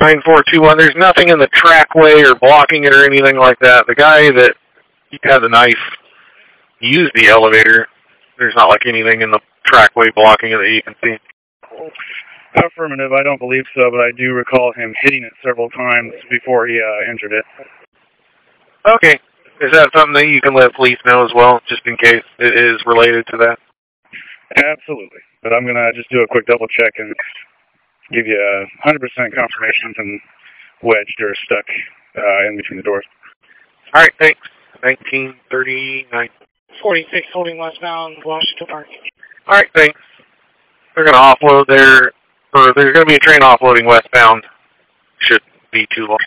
9421. There's nothing in the trackway or blocking it or anything like that. The guy that had the knife used the elevator. There's not like anything in the trackway blocking it that you can see. Affirmative, I don't believe so, but I do recall him hitting it several times before he injured it. Okay. Is that something that you can let police know as well, just in case it is related to that? Absolutely. But I'm going to just do a quick double check and give you 100% confirmation and wedged or stuck in between the doors. All right, thanks. 1939. 46 holding westbound, Washington Park. All right, thanks. They're going to offload there, or there's going to be a train offloading westbound. Should be too long.